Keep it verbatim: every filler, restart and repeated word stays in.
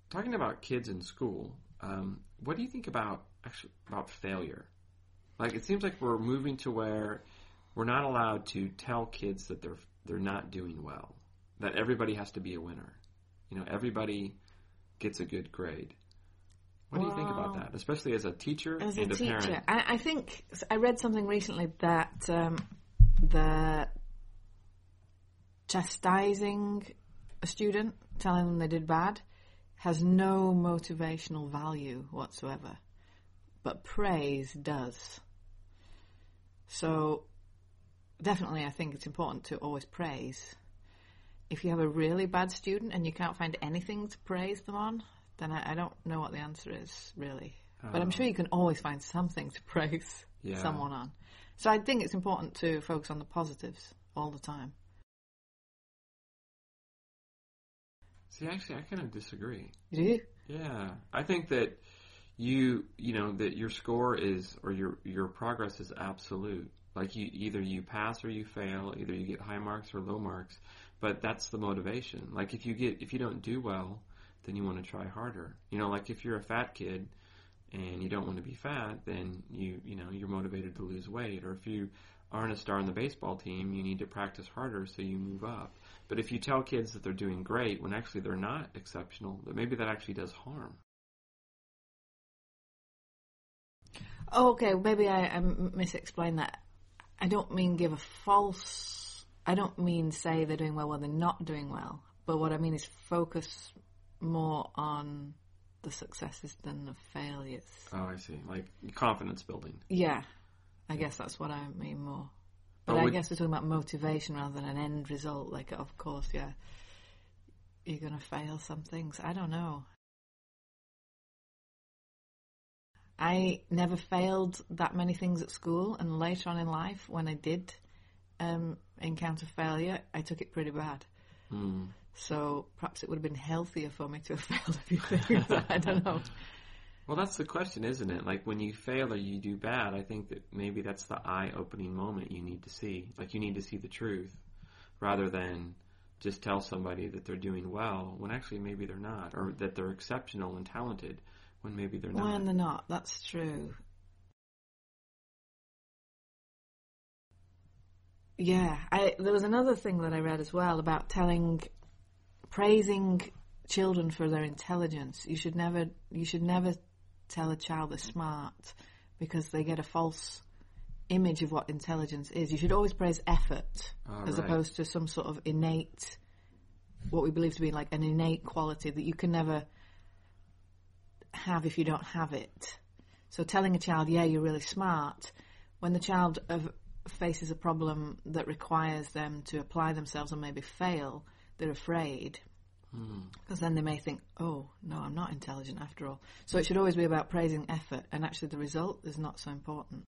talking about kids in school, um, what do you think about actually about failure? Like, it seems like we're moving to where we're not allowed to tell kids that they're they're not doing well, that everybody has to be a winner. You know, everybody gets a good grade. What well, do you think about that, especially as a teacher as and a, a teacher, parent? I, I think I read something recently that um, the chastising a student, telling them they did bad, has no motivational value whatsoever, but praise does. So definitely I think it's important to always praise. If you have a really bad student and you can't find anything to praise them on, then I, I don't know what the answer is, really. Oh. But I'm sure you can always find something to praise yeah. someone on. So I think it's important to focus on the positives all the time. See, actually, I kind of disagree. You do? Yeah. I think that you, you know, that your score is, or your, your progress is absolute. Like, you either you pass or you fail, either you get high marks or low marks, but that's the motivation. Like, if you get, if you don't do well, then you want to try harder. You know, like if you're a fat kid and you don't want to be fat, then you, you know, you're motivated to lose weight. Or if you aren't a star on the baseball team, you need to practice harder so you move up. But if you tell kids that they're doing great when actually they're not exceptional, that maybe that actually does harm. Oh, okay, maybe I, I misexplained that. I don't mean give a false... I don't mean say they're doing well when they're not doing well. But what I mean is focus more on the successes than the failures. Oh, I see. Like confidence building. Yeah. I guess that's what I mean more. But, but I guess we're talking about motivation rather than an end result. Like, of course, yeah, you're going to fail some things. I don't know. I never failed that many things at school, and later on in life, when I did um, encounter failure, I took it pretty bad. Hmm. So perhaps it would have been healthier for me to have failed a few things. I don't know. Well, that's the question, isn't it? Like, when you fail or you do bad, I think that maybe that's the eye-opening moment you need to see. Like, you need to see the truth rather than just tell somebody that they're doing well when actually maybe they're not, or that they're exceptional and talented when maybe they're not. When they're not, that's true. Yeah, I, there was another thing that I read as well about telling, praising children for their intelligence. You should never, you should never tell a child they're smart because they get a false image of what intelligence is. You should always praise effort oh, as right. opposed to some sort of innate, what we believe to be like an innate quality that you can never have if you don't have it. So telling a child, yeah, you're really smart, when the child of, faces a problem that requires them to apply themselves and maybe fail, they're afraid. Because mm. then they may think, oh, no, I'm not intelligent after all. So it should always be about praising effort, and actually the result is not so important.